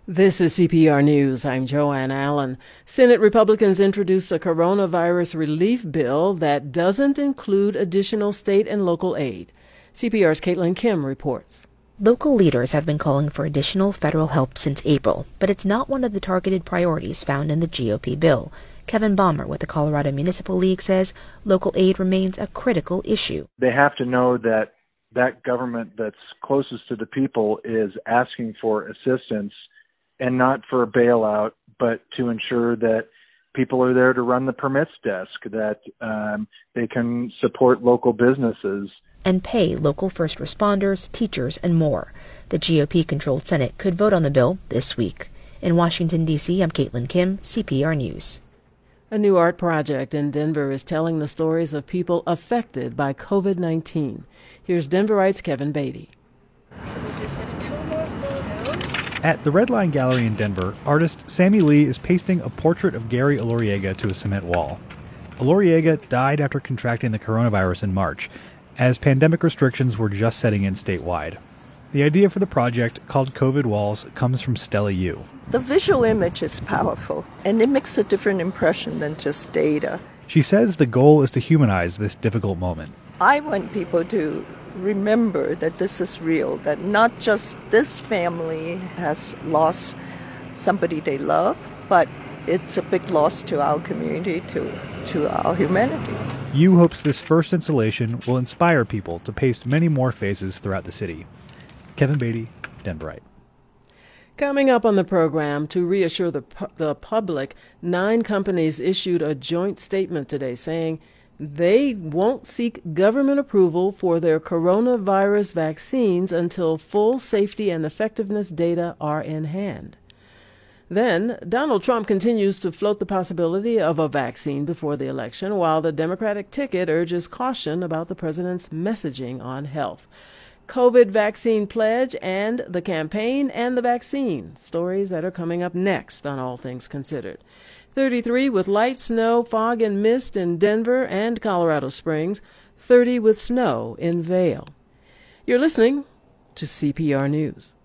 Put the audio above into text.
This is CPR News. I'm Joanne Allen. Senate Republicans introduced a coronavirus relief bill that doesn't include additional state and local aid. CPR's Caitlin Kim reports. Local leaders have been calling for additional federal help since April, but it's not one of the targeted priorities found in the GOP bill. Kevin Balmer with the Colorado Municipal League says local aid remains a critical issue. They have to know that government that's closest to the people is asking for assistance and not for a bailout, but to ensure that people are there to run the permits desk, that they can support local businesses. And pay local first responders, teachers, and more. The GOP-controlled Senate could vote on the bill this week. In Washington, D.C., I'm Caitlin Kim, CPR News. A new art project in Denver is telling the stories of people affected by COVID-19. Here's Denverite's Kevin Beatty. So we just have two more photos. At the Red Line Gallery in Denver, artist Sammy Lee is pasting a portrait of Gary Elorriaga to a cement wall. Elorriaga died after contracting the coronavirus in March, as pandemic restrictions were just setting in statewide. The idea for the project, called COVID Walls, comes from Stella Yu. The visual image is powerful, and it makes a different impression than just data. She says the goal is to humanize this difficult moment. I want people to remember that this is real, that not just this family has lost somebody they love, but it's a big loss to our community, to our humanity. Yu hopes this first installation will inspire people to paste many more faces throughout the city. Kevin Beatty, Denverite. Coming up on the program, to reassure the public, 9 companies issued a joint statement today saying they won't seek government approval for their coronavirus vaccines until full safety and effectiveness data are in hand. Then, Donald Trump continues to float the possibility of a vaccine before the election, while the Democratic ticket urges caution about the president's messaging on health. COVID vaccine pledge and the campaign and the vaccine. Stories that are coming up next on All Things Considered. 33 with light snow, fog, and mist in Denver and Colorado Springs. 30 with snow in Vail. You're listening to CPR News.